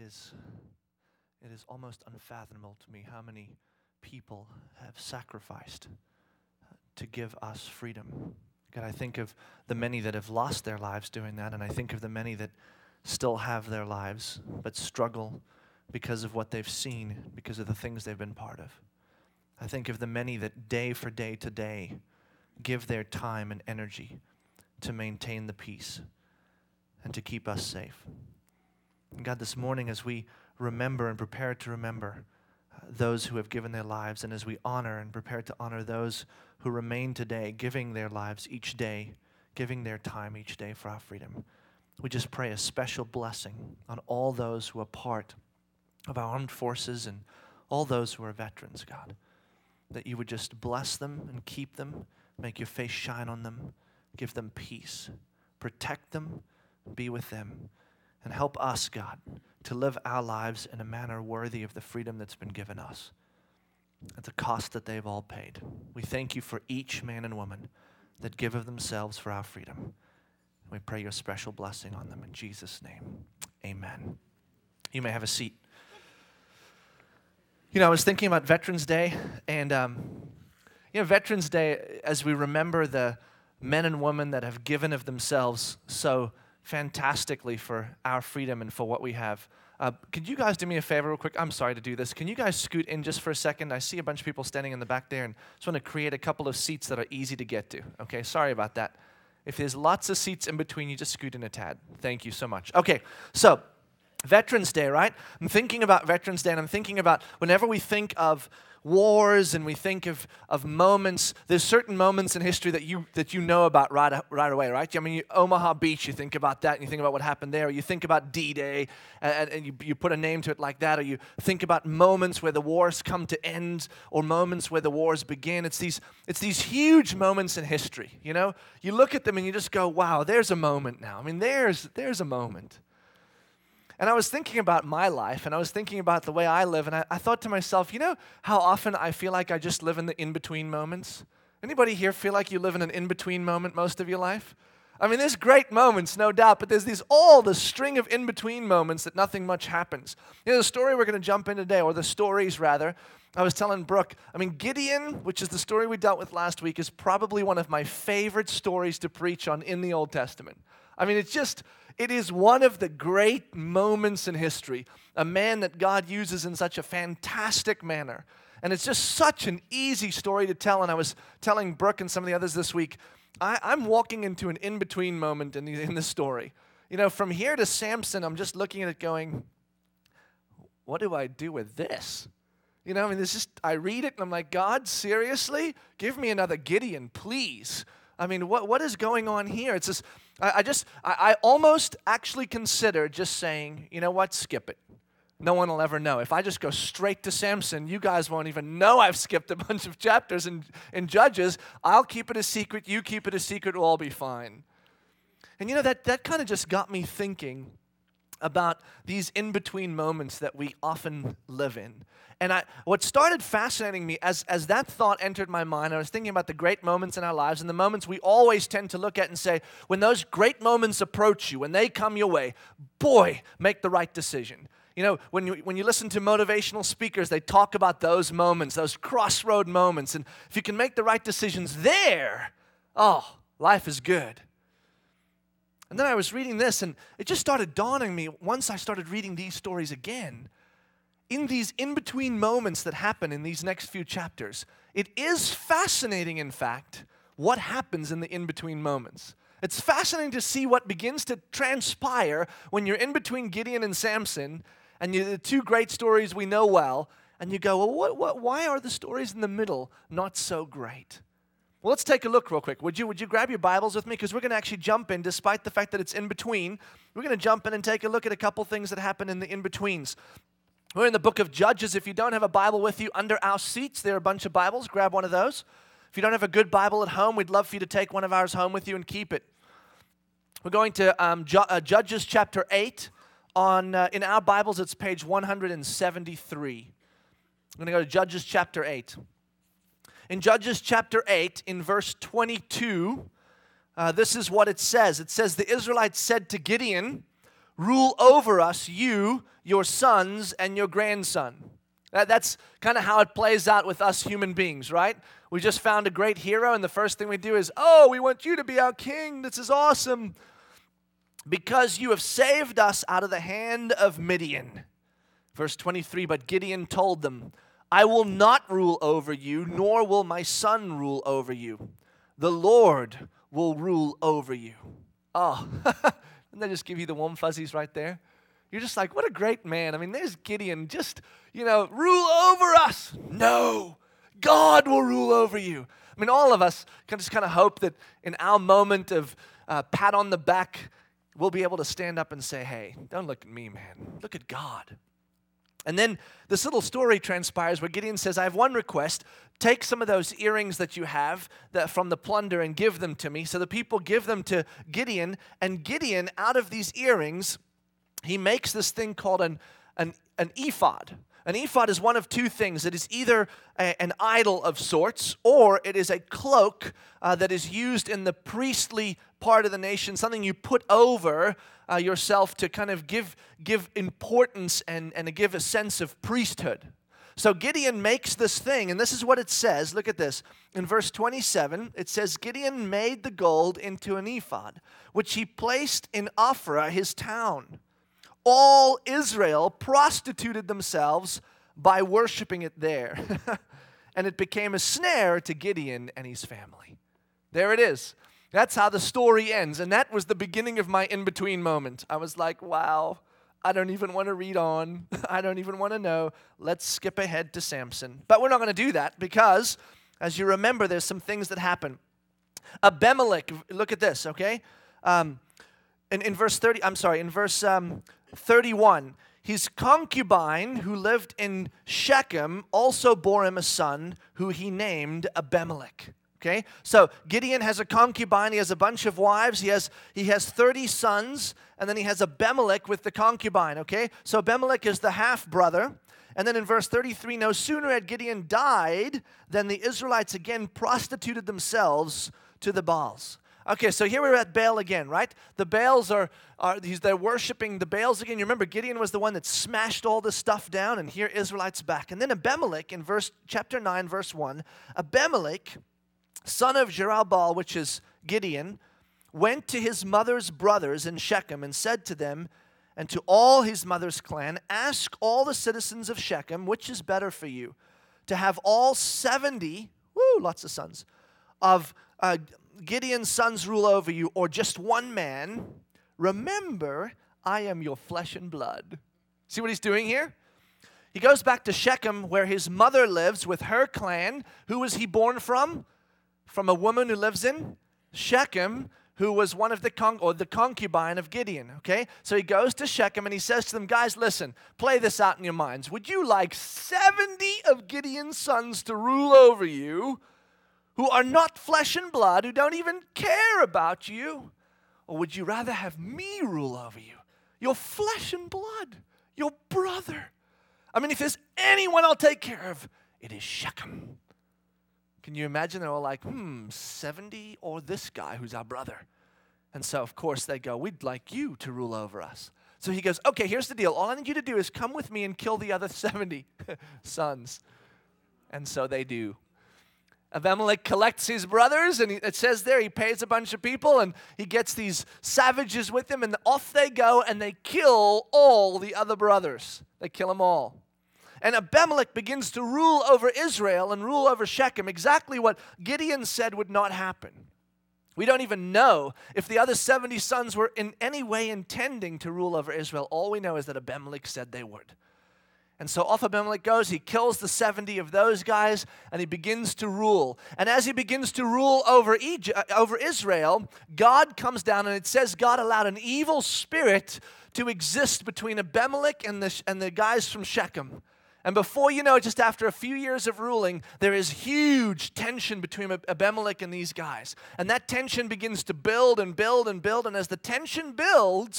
it is almost unfathomable to me how many people have sacrificed to give us freedom. God, I think of the many that have lost their lives doing that, and I think of the many that still have their lives but struggle because of what they've seen, because of the things they've been part of. I think of the many that day for day to day give their time and energy to maintain the peace and to keep us safe. And God, this morning as we remember and prepare to remember those who have given their lives, and as we honor and prepare to honor those who remain today, giving their lives each day, giving their time each day for our freedom, we just pray a special blessing on all those who are part of our armed forces and all those who are veterans, God, that you would just bless them and keep them, make your face shine on them, give them peace, protect them, be with them, and help us, God, to live our lives in a manner worthy of the freedom that's been given us at the cost that they've all paid. We thank you for each man and woman that give of themselves for our freedom. We pray your special blessing on them in Jesus' name. Amen. You may have a seat. You know, I was thinking about Veterans Day, and Veterans Day, as we remember the men and women that have given of themselves so fantastically for our freedom and for what we have. Could you guys do me a favor real quick? I'm sorry to do this. Can you guys scoot in just for a second? I see a bunch of people standing in the back there, and just want to create a couple of seats that are easy to get to. Okay, sorry about that. If there's lots of seats in between, you just scoot in a tad. Thank you so much. Okay, so Veterans Day, right? I'm thinking about Veterans Day, and I'm thinking about whenever we think of wars and we think of moments, there's certain moments in history that you know about right away, right? I mean, Omaha Beach, you think about that, and you think about what happened there, or you think about D-Day, and you put a name to it like that, or you think about moments where the wars come to end, or moments where the wars begin. It's these huge moments in history, you know? You look at them and you just go, wow, there's a moment now. I mean, there's a moment. And I was thinking about my life, and I was thinking about the way I live, and I thought to myself, you know how often I feel like I just live in the in-between moments? Anybody here feel like you live in an in-between moment most of your life? I mean, there's great moments, no doubt, but there's all the string of in-between moments that nothing much happens. You know, the story we're going to jump in today, or the stories rather, I was telling Brooke, I mean, Gideon, which is the story we dealt with last week, is probably one of my favorite stories to preach on in the Old Testament. I mean, it is one of the great moments in history, a man that God uses in such a fantastic manner. And it's just such an easy story to tell. And I was telling Brooke and some of the others this week, I'm walking into an in-between moment in this story. You know, from here to Samson, I'm just looking at it going, what do I do with this? You know, I mean, I read it and I'm like, God, seriously? Give me another Gideon, please. I mean, what is going on here? It's just, I almost actually consider just saying, you know what, skip it. No one will ever know. If I just go straight to Samson, you guys won't even know I've skipped a bunch of chapters in Judges. I'll keep it a secret. You keep it a secret. We'll all be fine. And you know, that kind of just got me thinking about these in-between moments that we often live in. And what started fascinating me as that thought entered my mind, I was thinking about the great moments in our lives and the moments we always tend to look at and say, when those great moments approach you, when they come your way, boy, make the right decision. You know, when you listen to motivational speakers, they talk about those moments, those crossroad moments. And if you can make the right decisions there, oh, life is good. And then I was reading this, and it just started dawning on me once I started reading these stories again. In these in-between moments that happen in these next few chapters, it is fascinating, in fact, what happens in the in-between moments. It's fascinating to see what begins to transpire when you're in between Gideon and Samson, and the two great stories we know well, and you go, well, why are the stories in the middle not so great? Well, let's take a look real quick. Would you grab your Bibles with me? Because we're going to actually jump in, despite the fact that it's in between. We're going to jump in and take a look at a couple things that happen in the in-betweens. We're in the book of Judges. If you don't have a Bible with you, under our seats, there are a bunch of Bibles. Grab one of those. If you don't have a good Bible at home, we'd love for you to take one of ours home with you and keep it. We're going to Judges chapter 8. In our Bibles, it's page 173. I'm going to go to Judges chapter 8. In Judges chapter 8, in verse 22, this is what it says. It says, the Israelites said to Gideon, rule over us, you, your sons, and your grandson. That's kind of how it plays out with us human beings, right? We just found a great hero, and the first thing we do is, oh, we want you to be our king. This is awesome. Because you have saved us out of the hand of Midian. Verse 23, but Gideon told them, I will not rule over you, nor will my son rule over you. The Lord will rule over you. Oh, didn't that just give you the warm fuzzies right there? You're just like, what a great man. I mean, there's Gideon, just, rule over us. No, God will rule over you. I mean, all of us can just kind of hope that in our moment of pat on the back, we'll be able to stand up and say, hey, don't look at me, man. Look at God. And then this little story transpires where Gideon says, I have one request. Take some of those earrings that you have from the plunder and give them to me. So the people give them to Gideon. And Gideon, out of these earrings, he makes this thing called an ephod. An ephod is one of two things. It is either an idol of sorts, or it is a cloak that is used in the priestly part of the nation, something you put over yourself to kind of give importance and give a sense of priesthood. So Gideon makes this thing, and this is what it says. Look at this. In verse 27, it says, Gideon made the gold into an ephod, which he placed in Ophrah, his town. All Israel prostituted themselves by worshiping it there. And it became a snare to Gideon and his family. There it is. That's how the story ends. And that was the beginning of my in-between moment. I was like, wow, I don't even want to read on. I don't even want to know. Let's skip ahead to Samson. But we're not going to do that because, as you remember, there's some things that happen. Abimelech, look at this, okay? In verse 31, his concubine who lived in Shechem also bore him a son who he named Abimelech. Okay, so Gideon has a concubine. He has a bunch of wives. He has 30 sons, and then he has Abimelech with the concubine. Okay, so Abimelech is the half brother. And then in verse 33, no sooner had Gideon died than the Israelites again prostituted themselves to the Baals. Okay, so here we're at Baal again, right? The Baals they're worshiping the Baals again. You remember Gideon was the one that smashed all this stuff down, and here Israelites back. And then Abimelech in chapter 9, verse 1, Abimelech, son of Jerubbaal, which is Gideon, went to his mother's brothers in Shechem and said to them and to all his mother's clan, ask all the citizens of Shechem, which is better for you, to have all 70, lots of sons, of Gideon's sons rule over you, or just one man. Remember, I am your flesh and blood. See what he's doing here? He goes back to Shechem where his mother lives with her clan. Who was he born from? From a woman who lives in Shechem, who was one of the concubine of Gideon, okay? So he goes to Shechem and he says to them, guys, listen, play this out in your minds. Would you like 70 of Gideon's sons to rule over you who are not flesh and blood, who don't even care about you? Or would you rather have me rule over you, your flesh and blood, your brother? I mean, if there's anyone I'll take care of, it is Shechem. Can you imagine? They're all like, 70 or this guy who's our brother? And so, of course, they go, we'd like you to rule over us. So he goes, okay, here's the deal. All I need you to do is come with me and kill the other 70 sons. And so they do. Abimelech collects his brothers, and it says there he pays a bunch of people, and he gets these savages with him, and off they go, and they kill all the other brothers. They kill them all. And Abimelech begins to rule over Israel and rule over Shechem, exactly what Gideon said would not happen. We don't even know if the other 70 sons were in any way intending to rule over Israel. All we know is that Abimelech said they would. And so off Abimelech goes, he kills the 70 of those guys, and he begins to rule. And as he begins to rule over Israel, God comes down, and it says God allowed an evil spirit to exist between Abimelech and the guys from Shechem. And before you know it, just after a few years of ruling, there is huge tension between Abimelech and these guys. And that tension begins to build and build and build. And as the tension builds,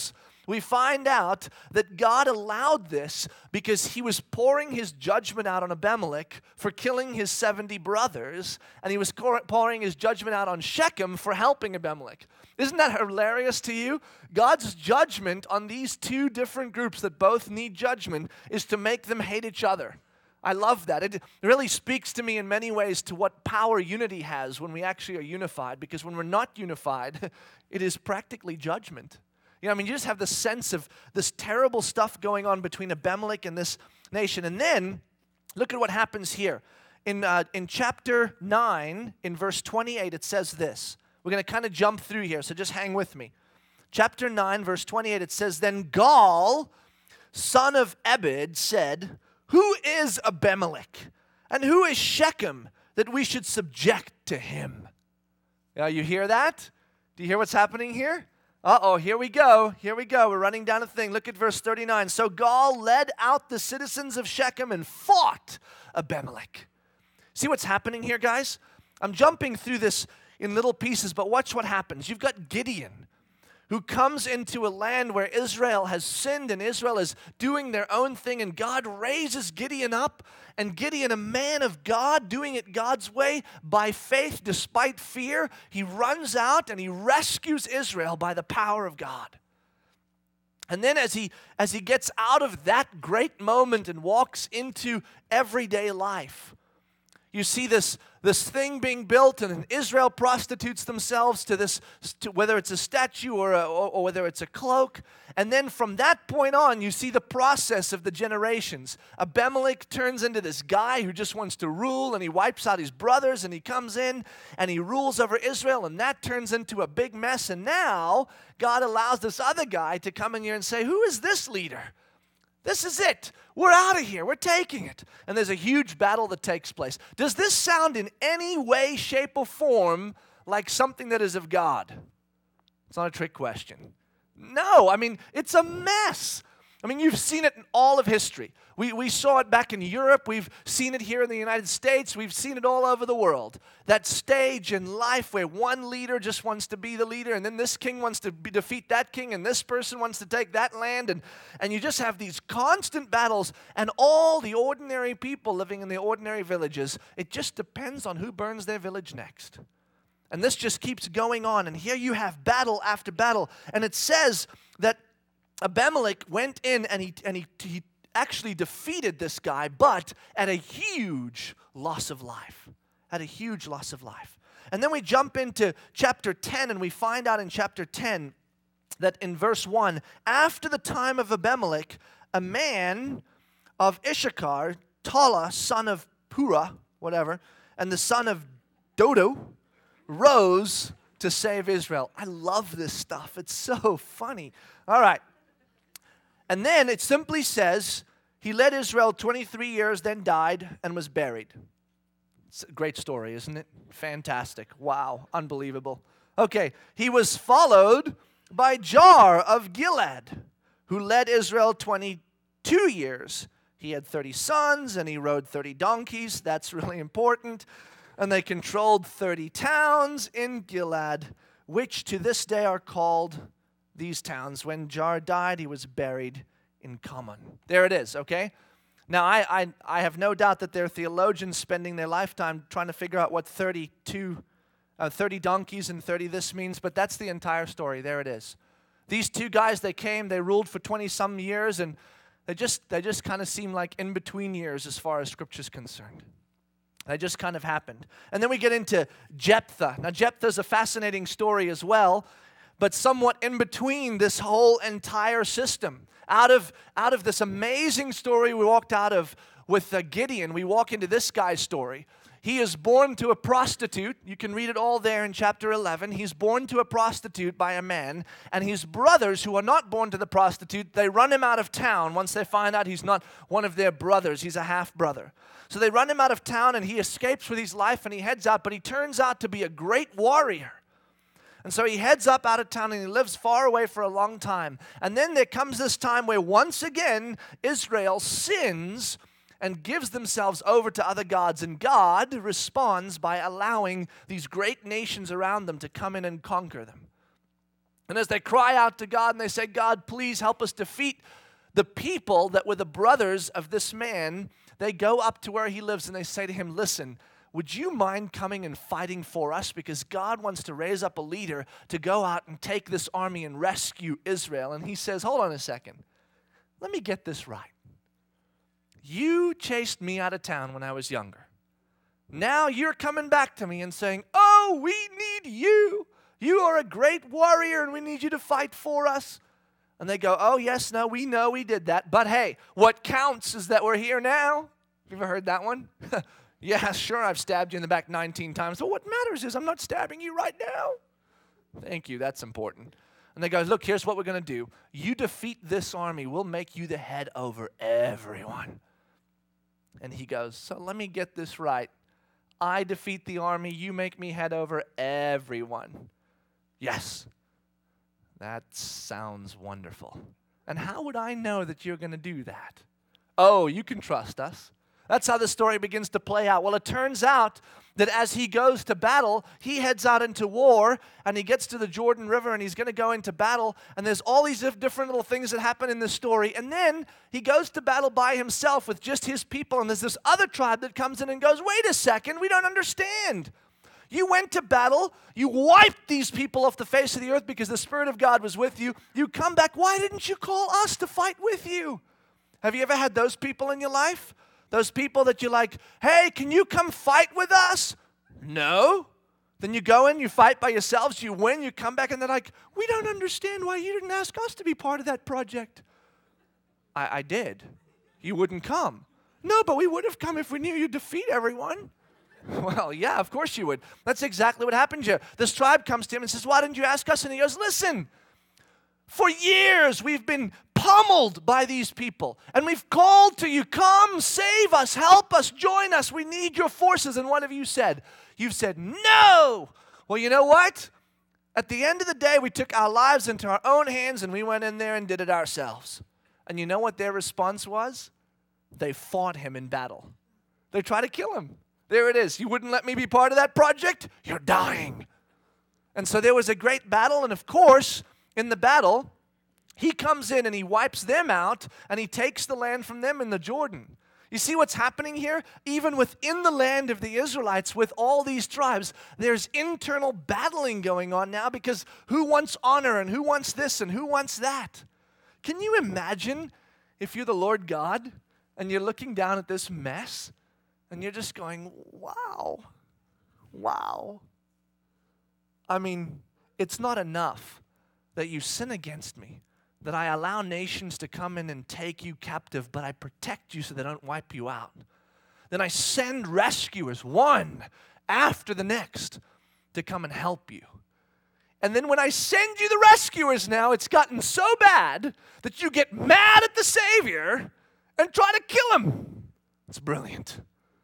we find out that God allowed this because he was pouring his judgment out on Abimelech for killing his 70 brothers, and he was pouring his judgment out on Shechem for helping Abimelech. Isn't that hilarious to you? God's judgment on these two different groups that both need judgment is to make them hate each other. I love that. It really speaks to me in many ways to what power unity has when we actually are unified, because when we're not unified, it is practically judgment. You just have the sense of this terrible stuff going on between Abimelech and this nation. And then, look at what happens here. In chapter 9, in verse 28, it says this. We're going to kind of jump through here, so just hang with me. Chapter 9, verse 28, it says, Then Gaal, son of Ebed, said, Who is Abimelech, and who is Shechem, that we should subject to him? You hear that? Do you hear what's happening here? Here we go. We're running down a thing. Look at verse 39. So Gaal led out the citizens of Shechem and fought Abimelech. See what's happening here, guys? I'm jumping through this in little pieces, but watch what happens. You've got Gideon, who comes into a land where Israel has sinned and Israel is doing their own thing, and God raises Gideon up, and Gideon, a man of God, doing it God's way by faith despite fear, he runs out and he rescues Israel by the power of God. And then as he gets out of that great moment and walks into everyday life, you see this thing being built, and Israel prostitutes themselves to whether it's a statue or whether it's a cloak. And then from that point on, you see the process of the generations. Abimelech turns into this guy who just wants to rule, and he wipes out his brothers, and he comes in and he rules over Israel, and that turns into a big mess. And now God allows this other guy to come in here and say, who is this leader? This is it. We're out of here. We're taking it. And there's a huge battle that takes place. Does this sound in any way, shape, or form like something that is of God? It's not a trick question. No, it's a mess. You've seen it in all of history. We saw it back in Europe. We've seen it here in the United States. We've seen it all over the world. That stage in life where one leader just wants to be the leader, and then this king wants to defeat that king, and this person wants to take that land, and you just have these constant battles, and all the ordinary people living in the ordinary villages, it just depends on who burns their village next. And this just keeps going on, and here you have battle after battle, and it says that Abimelech went in and he actually defeated this guy, but at a huge loss of life. And then we jump into chapter 10, and we find out in chapter 10 that in verse 1, after the time of Abimelech, a man of Issachar, Tola, son of Purah, and the son of Dodo, rose to save Israel. I love this stuff. It's so funny. All right. And then it simply says, he led Israel 23 years, then died and was buried. It's a great story, isn't it? Fantastic. Wow. Unbelievable. Okay. He was followed by Jar of Gilead, who led Israel 22 years. He had 30 sons, and he rode 30 donkeys. That's really important. And they controlled 30 towns in Gilead, which to this day are called these towns. When Jar died, he was buried in Carmel. There it is, okay? Now, I have no doubt that there are theologians spending their lifetime trying to figure out what 30 donkeys and 30 this means, but that's the entire story. There it is. These two guys, they ruled for 20-some years, and they just kind of seem like in-between years as far as Scripture's concerned. That just kind of happened. And then we get into Jephthah. Now, Jephthah's a fascinating story as well, but somewhat in between this whole entire system. Out of this amazing story we walked out of with Gideon, we walk into this guy's story. He is born to a prostitute. You can read it all there in chapter 11. He's born to a prostitute by a man, and his brothers, who are not born to the prostitute, they run him out of town once they find out he's not one of their brothers. He's a half-brother. So they run him out of town, and he escapes with his life, and he heads out, but he turns out to be a great warrior. And so he heads up out of town, and he lives far away for a long time. And then there comes this time where once again Israel sins and gives themselves over to other gods. And God responds by allowing these great nations around them to come in and conquer them. And as they cry out to God and they say, God, please help us defeat the people that were the brothers of this man, they go up to where he lives and they say to him, listen, would you mind coming and fighting for us? Because God wants to raise up a leader to go out and take this army and rescue Israel. And he says, hold on a second. Let me get this right. You chased me out of town when I was younger. Now you're coming back to me and saying, oh, we need you. You are a great warrior and we need you to fight for us. And they go, oh, yes, no, we know we did that. But hey, what counts is that we're here now. You ever heard that one? Yeah, sure, I've stabbed you in the back 19 times. But what matters is I'm not stabbing you right now. Thank you, that's important. And they go, look, here's what we're going to do. You defeat this army. We'll make you the head over everyone. And he goes, so let me get this right. I defeat the army. You make me head over everyone. Yes. That sounds wonderful. And how would I know that you're going to do that? Oh, you can trust us. That's how the story begins to play out. Well, it turns out that as he goes to battle, he heads out into war, and he gets to the Jordan River, and he's going to go into battle, and there's all these different little things that happen in this story, and then he goes to battle by himself with just his people, and there's this other tribe that comes in and goes, wait a second, we don't understand. You went to battle, you wiped these people off the face of the earth because the Spirit of God was with you. You come back, why didn't you call us to fight with you? Have you ever had those people in your life? Those people that you're like, hey, can you come fight with us? No. Then you go in, you fight by yourselves, you win, you come back, and they're like, we don't understand why you didn't ask us to be part of that project. I did. You wouldn't come. No, but we would have come if we knew you'd defeat everyone. Well, yeah, of course you would. That's exactly what happened here. This tribe comes to him and says, why didn't you ask us? And he goes, listen, for years we've been pummeled by these people, and we've called to you, come, save us, help us, join us, we need your forces. And what have you said? You've said, no. Well, you know what? At the end of the day, we took our lives into our own hands, and we went in there and did it ourselves. And you know what their response was? They fought him in battle. They tried to kill him. There it is. You wouldn't let me be part of that project? You're dying. And so there was a great battle, and of course, in the battle, he comes in and he wipes them out, and he takes the land from them in the Jordan. You see what's happening here? Even within the land of the Israelites, with all these tribes, there's internal battling going on now because who wants honor and who wants this and who wants that? Can you imagine if you're the Lord God and you're looking down at this mess and you're just going, wow, wow. I mean, it's not enough that you sin against me, that I allow nations to come in and take you captive, but I protect you so they don't wipe you out. Then I send rescuers, one after the next, to come and help you. And then when I send you the rescuers now, it's gotten so bad that you get mad at the Savior and try to kill him. It's brilliant.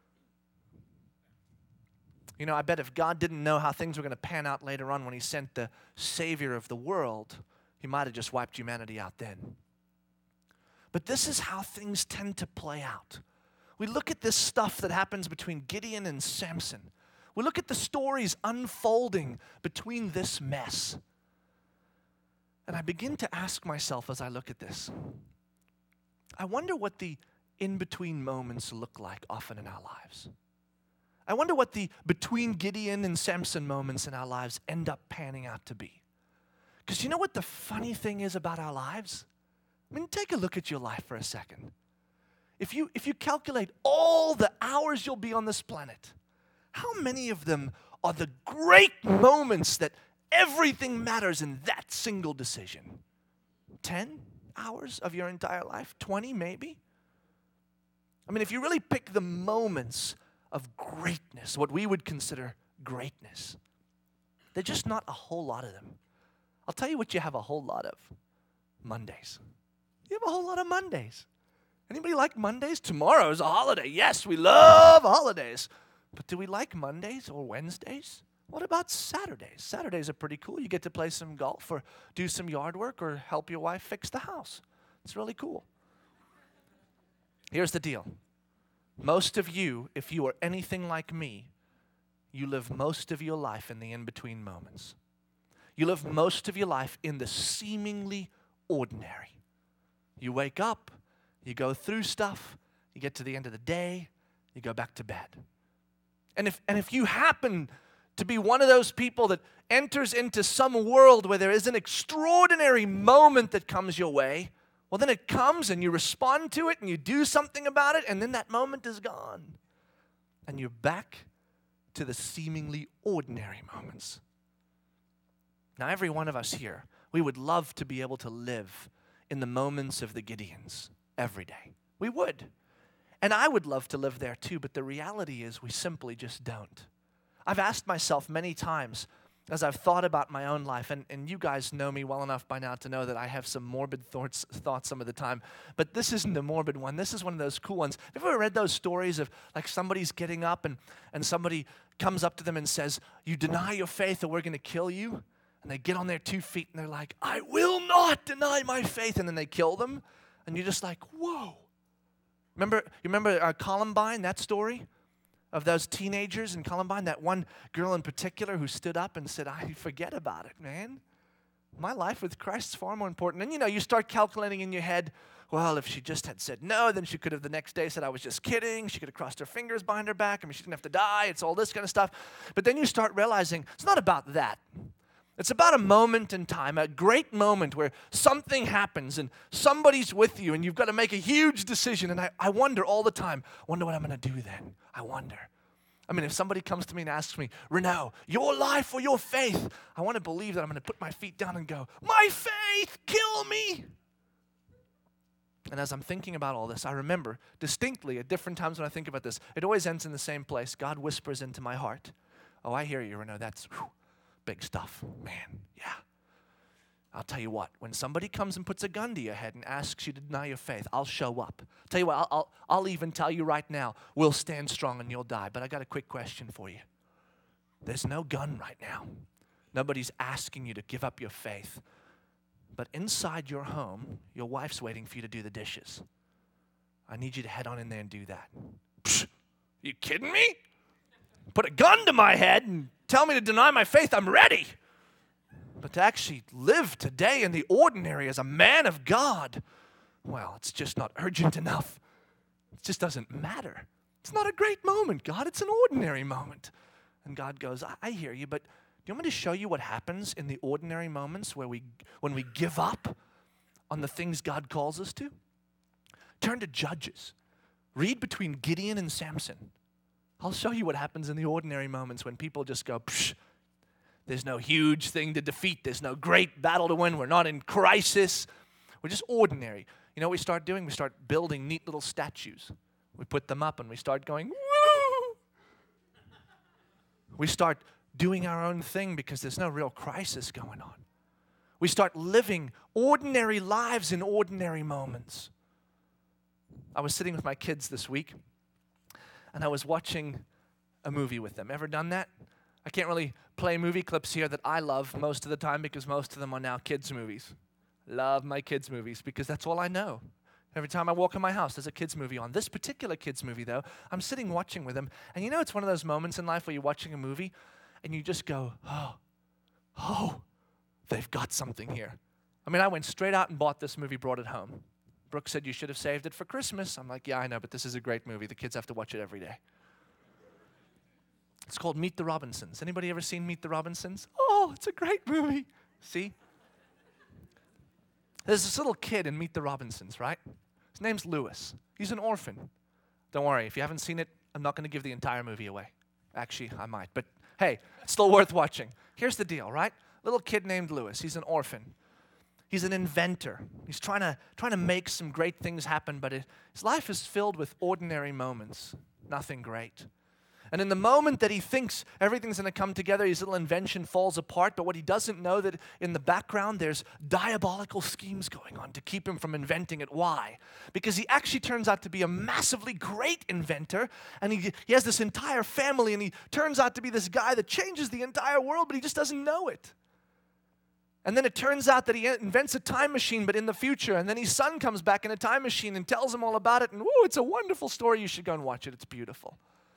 You know, I bet if God didn't know how things were going to pan out later on when he sent the Savior of the world, he might have just wiped humanity out then. But this is how things tend to play out. We look at this stuff that happens between Gideon and Samson. We look at the stories unfolding between this mess. And I begin to ask myself as I look at this, I wonder what the in-between moments look like often in our lives. I wonder what the between Gideon and Samson moments in our lives end up panning out to be. Because you know what the funny thing is about our lives? I mean, take a look at your life for a second. If you calculate all the hours you'll be on this planet, how many of them are the great moments that everything matters in that single decision? 10 hours of your entire life? 20 maybe? I mean, if you really pick the moments of greatness, what we would consider greatness, there's just not a whole lot of them. I'll tell you what you have a whole lot of. Mondays. You have a whole lot of Mondays. Anybody like Mondays? Tomorrow's a holiday. Yes, we love holidays. But do we like Mondays or Wednesdays? What about Saturdays? Saturdays are pretty cool. You get to play some golf or do some yard work or help your wife fix the house. It's really cool. Here's the deal. Most of you, if you are anything like me, you live most of your life in the in-between moments. You live most of your life in the seemingly ordinary. You wake up, you go through stuff, you get to the end of the day, you go back to bed. And if you happen to be one of those people that enters into some world where there is an extraordinary moment that comes your way, well, then it comes and you respond to it and you do something about it, and then that moment is gone. And you're back to the seemingly ordinary moments. Now, every one of us here, we would love to be able to live in the moments of the Gideons every day. We would. And I would love to live there too, but the reality is we simply just don't. I've asked myself many times as I've thought about my own life, and you guys know me well enough by now to know that I have some morbid thoughts some of the time, but this isn't a morbid one. This is one of those cool ones. Have you ever read those stories of like somebody's getting up and somebody comes up to them and says, "You deny your faith or we're going to kill you"? And they get on their 2 feet and they're like, "I will not deny my faith," and then they kill them. And you're just like, whoa. You remember Columbine, that story? Of those teenagers in Columbine, that one girl in particular who stood up and said, "I forget about it, man. My life with Christ is far more important." And you start calculating in your head, well, if she just had said no, then she could have the next day said, "I was just kidding." She could have crossed her fingers behind her back. I mean, she didn't have to die. It's all this kind of stuff. But then you start realizing it's not about that. It's about a moment in time, a great moment where something happens and somebody's with you and you've got to make a huge decision. And I wonder all the time, what I'm going to do then. I wonder. I mean, if somebody comes to me and asks me, "Renaud, your life or your faith?" I want to believe that I'm going to put my feet down and go, "My faith, kill me." And as I'm thinking about all this, I remember distinctly at different times when I think about this, it always ends in the same place. God whispers into my heart, "Oh, I hear you, Renaud. That's big stuff, man. Yeah. I'll tell you what, when somebody comes and puts a gun to your head and asks you to deny your faith, I'll show up. Tell you what, I'll even tell you right now, we'll stand strong and you'll die. But I got a quick question for you. There's no gun right now. Nobody's asking you to give up your faith. But inside your home, your wife's waiting for you to do the dishes. I need you to head on in there and do that." Psh, you kidding me? Put a gun to my head and tell me to deny my faith, I'm ready. But to actually live today in the ordinary as a man of God, well, it's just not urgent enough. It just doesn't matter. It's not a great moment, God. It's an ordinary moment. And God goes, I hear you, but do you want me to show you what happens in the ordinary moments when we give up on the things God calls us to? Turn to Judges. Read between Gideon and Samson. I'll show you what happens in the ordinary moments when people just go, "Psh, there's no huge thing to defeat. There's no great battle to win. We're not in crisis. We're just ordinary." You know what we start doing? We start building neat little statues. We put them up and we start going, "Woo!" We start doing our own thing because there's no real crisis going on. We start living ordinary lives in ordinary moments. I was sitting with my kids this week, and I was watching a movie with them. Ever done that? I can't really play movie clips here that I love most of the time because most of them are now kids' movies. Love my kids' movies because that's all I know. Every time I walk in my house, there's a kids' movie on. This particular kids' movie, though, I'm sitting watching with them, and it's one of those moments in life where you're watching a movie, and you just go, oh, they've got something here. I mean, I went straight out and bought this movie, brought it home. Brooke said, "You should have saved it for Christmas." I'm like, "Yeah, I know, but this is a great movie. The kids have to watch it every day." It's called Meet the Robinsons. Anybody ever seen Meet the Robinsons? Oh, it's a great movie. See? There's this little kid in Meet the Robinsons, right? His name's Lewis. He's an orphan. Don't worry, if you haven't seen it, I'm not going to give the entire movie away. Actually, I might, but hey, it's still worth watching. Here's the deal, right? Little kid named Lewis. He's an orphan. He's an inventor. He's trying to make some great things happen, but his life is filled with ordinary moments. Nothing great. And in the moment that he thinks everything's going to come together, his little invention falls apart. But what he doesn't know that in the background, there's diabolical schemes going on to keep him from inventing it. Why? Because he actually turns out to be a massively great inventor. And he has this entire family. And he turns out to be this guy that changes the entire world, but he just doesn't know it. And then it turns out that he invents a time machine, but in the future. And then his son comes back in a time machine and tells him all about it. And it's a wonderful story. You should go and watch it. It's beautiful.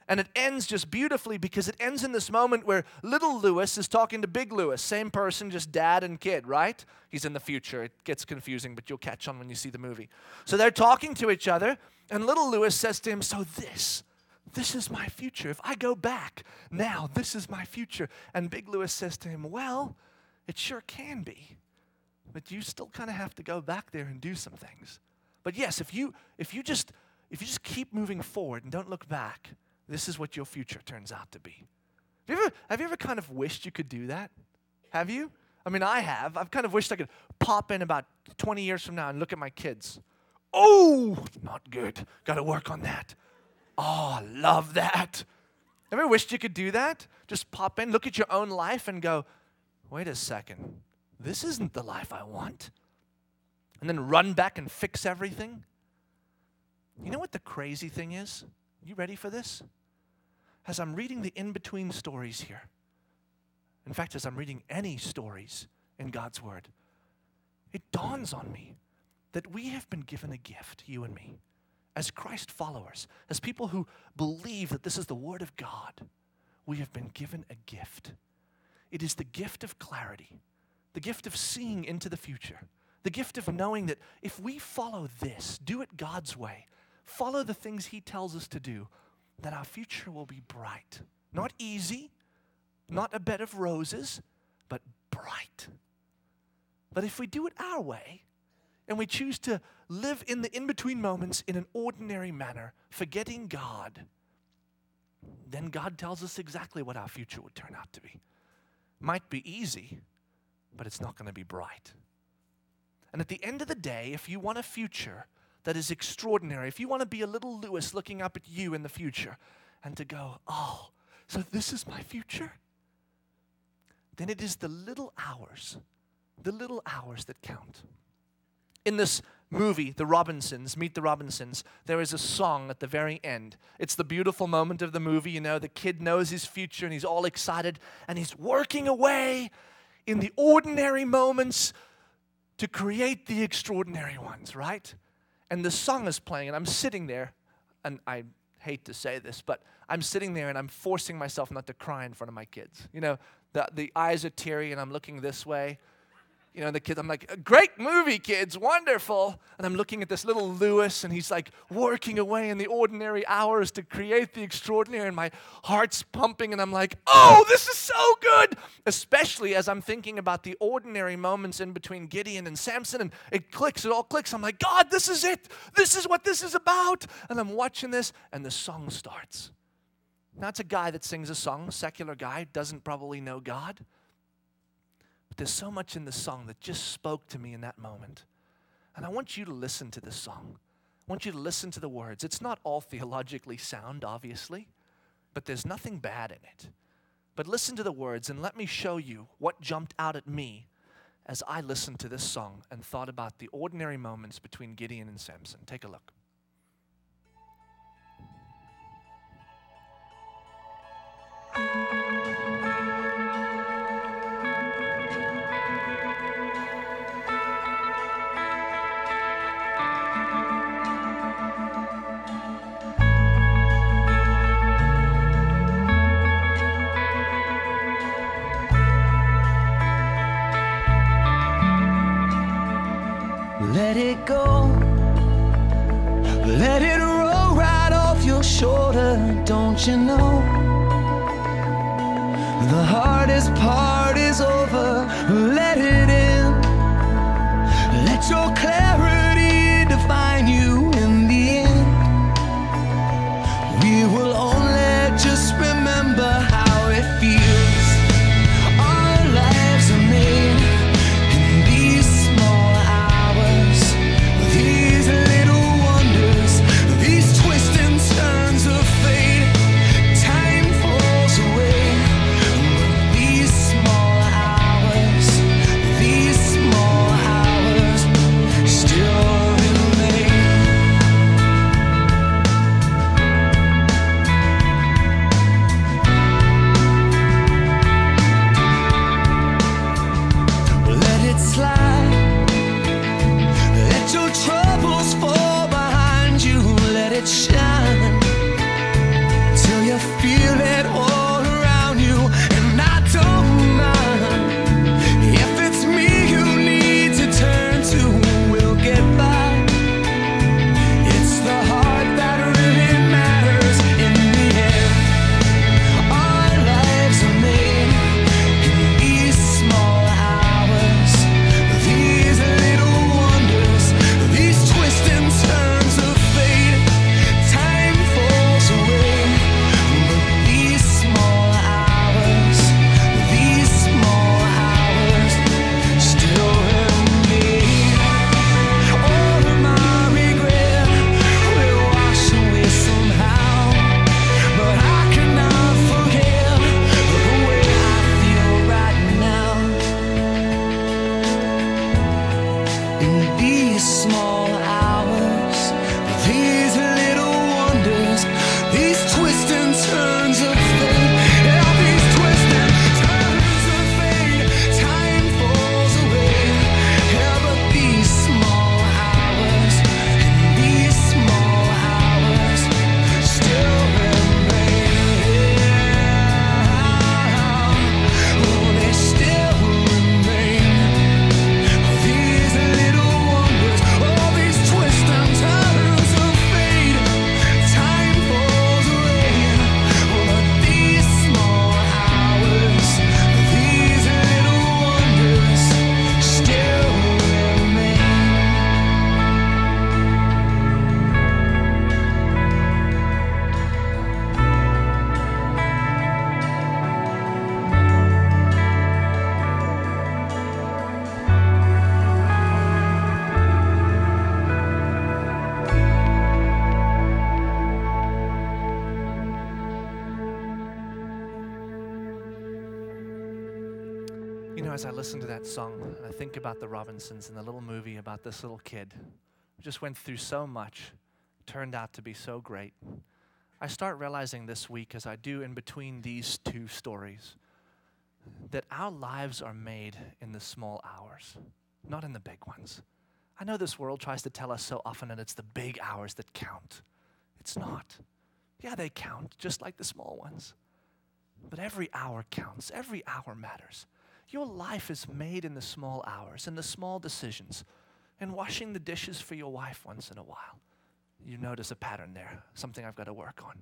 And it ends just beautifully because it ends in this moment where little Lewis is talking to big Lewis. Same person, just dad and kid, right? He's in the future. It gets confusing, but you'll catch on when you see the movie. So they're talking to each other, and little Lewis says to him, so this is my future. If I go back now, this is my future. And big Lewis says to him, well, it sure can be. But you still kind of have to go back there and do some things. But yes, if you just keep moving forward and don't look back, this is what your future turns out to be. Have you ever kind of wished you could do that? Have you? I mean, I have. I've kind of wished I could pop in about 20 years from now and look at my kids. Oh, not good. Got to work on that. Oh, love that. Ever wished you could do that? Just pop in, look at your own life and go, wait a second. This isn't the life I want. And then run back and fix everything. You know what the crazy thing is? You ready for this? As I'm reading the in-between stories here, in fact, as I'm reading any stories in God's Word, it dawns on me that we have been given a gift, you and me, as Christ followers, as people who believe that this is the Word of God. We have been given a gift. It is the gift of clarity, the gift of seeing into the future, the gift of knowing that if we follow this, do it God's way, follow the things He tells us to do, that our future will be bright. Not easy, not a bed of roses, but bright. But if we do it our way, and we choose to live in the in-between moments in an ordinary manner, forgetting God, then God tells us exactly what our future would turn out to be. Might be easy, but it's not going to be bright. And at the end of the day, if you want a future that is extraordinary, if you want to be a little Lewis looking up at you in the future and to go, oh, so this is my future? Then it is the little hours that count. In this movie, The Robinsons, Meet the Robinsons, there is a song at the very end. It's the beautiful moment of the movie, you know, the kid knows his future and he's all excited and he's working away in the ordinary moments to create the extraordinary ones, right? And the song is playing and I'm sitting there, and I hate to say this, but I'm sitting there and I'm forcing myself not to cry in front of my kids. You know, the eyes are teary and I'm looking this way. You know, the kids, I'm like, great movie, kids, wonderful. And I'm looking at this little Lewis, and he's like working away in the ordinary hours to create the extraordinary, and my heart's pumping, and I'm like, oh, this is so good. Especially as I'm thinking about the ordinary moments in between Gideon and Samson, and it all clicks. I'm like, God, this is it. This is what this is about. And I'm watching this, and the song starts. Now, it's a guy that sings a song, a secular guy, doesn't probably know God. There's so much in the song that just spoke to me in that moment. And I want you to listen to this song. I want you to listen to the words. It's not all theologically sound, obviously, but there's nothing bad in it. But listen to the words and let me show you what jumped out at me as I listened to this song and thought about the ordinary moments between Gideon and Samson. Take a look. Let it go, let it roll right off your shoulder, don't you know? The hardest part is over, let it in. Let your clarity define you in the end. We will only just remember how it feels. Our lives are made in these small hours, these little wonders, these twists and turns of fate. Time falls away, but these small hours still remain. Let it slide, let your troubles fall behind you, let it shine till you as I listen to that song and I think about the Robinsons and the little movie about this little kid who just went through so much, turned out to be so great, I start realizing this week, as I do in between these two stories, that our lives are made in the small hours, not in the big ones. I know this world tries to tell us so often that it's the big hours that count. It's not. Yeah, they count, just like the small ones. But every hour counts. Every hour matters. Your life is made in the small hours, in the small decisions, and washing the dishes for your wife once in a while. You notice a pattern there, something I've got to work on.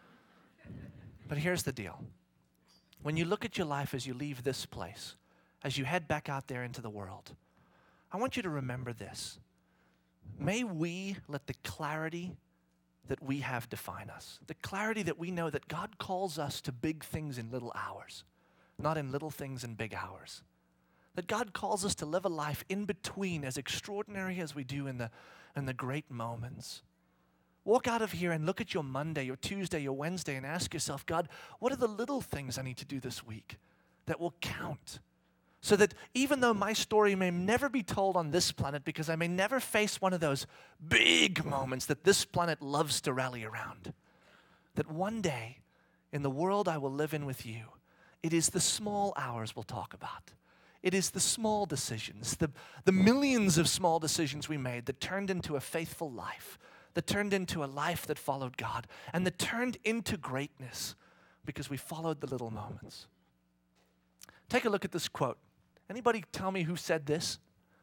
But here's the deal. When you look at your life as you leave this place, as you head back out there into the world, I want you to remember this. May we let the clarity that we have define us. The clarity that we know that God calls us to big things in little hours, not in little things in big hours. That God calls us to live a life in between, as extraordinary as we do in the great moments. Walk out of here and look at your Monday, your Tuesday, your Wednesday, and ask yourself, God, what are the little things I need to do this week that will count? So that even though my story may never be told on this planet, because I may never face one of those big moments that this planet loves to rally around, that one day in the world I will live in with you, it is the small hours we'll talk about. It is the small decisions, the millions of small decisions we made that turned into a faithful life, that turned into a life that followed God, and that turned into greatness because we followed the little moments. Take a look at this quote. Anybody tell me who said this?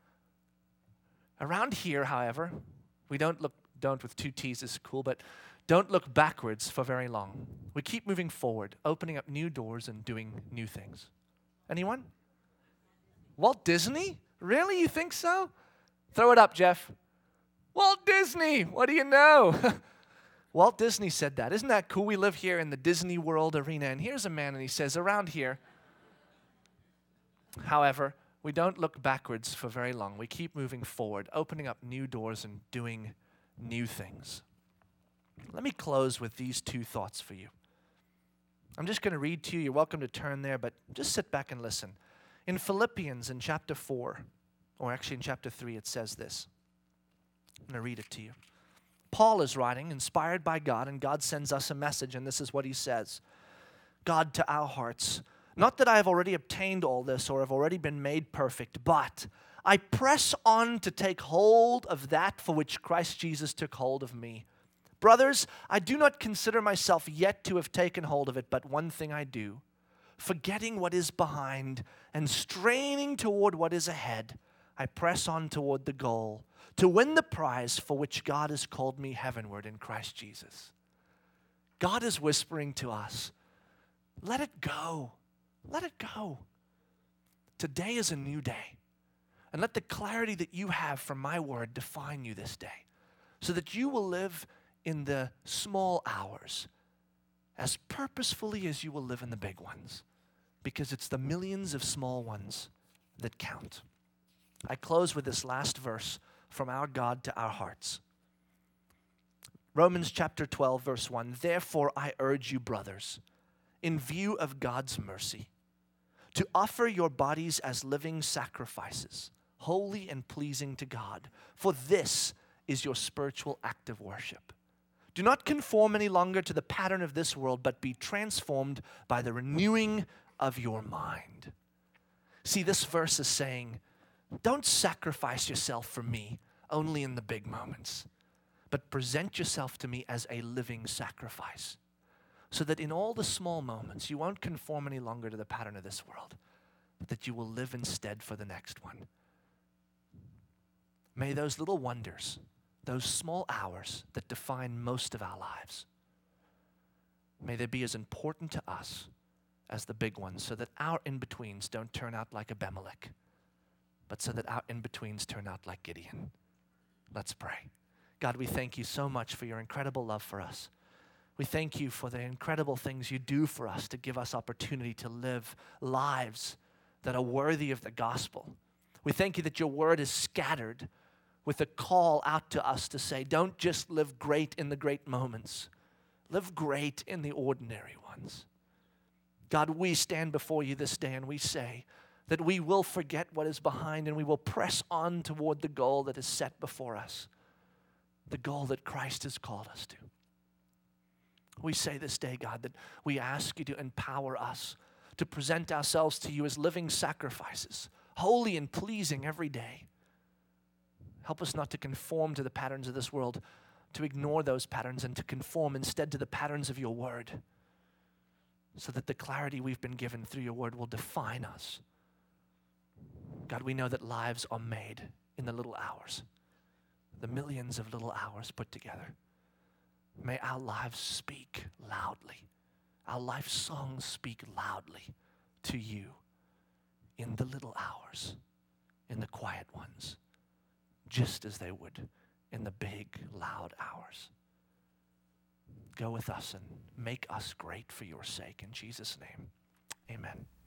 Around here, however, we don't with two T's is cool, but don't look backwards for very long. We keep moving forward, opening up new doors and doing new things. Anyone? Walt Disney? Really? You think so? Throw it up, Jeff. Walt Disney, what do you know? Walt Disney said that. Isn't that cool? We live here in the Disney World arena, and here's a man, and he says, around here, however, we don't look backwards for very long. We keep moving forward, opening up new doors and doing new things. Let me close with these two thoughts for you. I'm just going to read to you. You're welcome to turn there, but just sit back and listen. In Philippians in chapter 4, or actually in chapter 3, it says this. I'm going to read it to you. Paul is writing, inspired by God, and God sends us a message, and this is what he says. God to our hearts, not that I have already obtained all this or have already been made perfect, but I press on to take hold of that for which Christ Jesus took hold of me. Brothers, I do not consider myself yet to have taken hold of it, but one thing I do, forgetting what is behind and straining toward what is ahead, I press on toward the goal, to win the prize for which God has called me heavenward in Christ Jesus. God is whispering to us, let it go. Let it go. Today is a new day. And let the clarity that you have from my word define you this day, so that you will live in the small hours as purposefully as you will live in the big ones, because it's the millions of small ones that count. I close with this last verse from our God to our hearts. Romans chapter 12, verse 1, therefore I urge you, brothers, in view of God's mercy, to offer your bodies as living sacrifices, holy and pleasing to God, for this is your spiritual act of worship. Do not conform any longer to the pattern of this world, but be transformed by the renewing of your mind. See, this verse is saying, don't sacrifice yourself for me only in the big moments, but present yourself to me as a living sacrifice, so that in all the small moments you won't conform any longer to the pattern of this world, but that you will live instead for the next one. May those little wonders, those small hours that define most of our lives, may they be as important to us as the big ones, so that our in-betweens don't turn out like Abimelech, but so that our in-betweens turn out like Gideon. Let's pray. God, we thank you so much for your incredible love for us. We thank you for the incredible things you do for us to give us opportunity to live lives that are worthy of the gospel. We thank you that your word is scattered with a call out to us to say, don't just live great in the great moments. Live great in the ordinary ones. God, we stand before you this day and we say that we will forget what is behind and we will press on toward the goal that is set before us, the goal that Christ has called us to. We say this day, God, that we ask you to empower us to present ourselves to you as living sacrifices, holy and pleasing every day. Help us not to conform to the patterns of this world, to ignore those patterns and to conform instead to the patterns of your word, so that the clarity we've been given through your word will define us. God, we know that lives are made in the little hours, the millions of little hours put together. May our lives speak loudly. Our life songs speak loudly to you in the little hours, in the quiet ones, just as they would in the big, loud hours. Go with us and make us great for your sake. In Jesus' name, amen.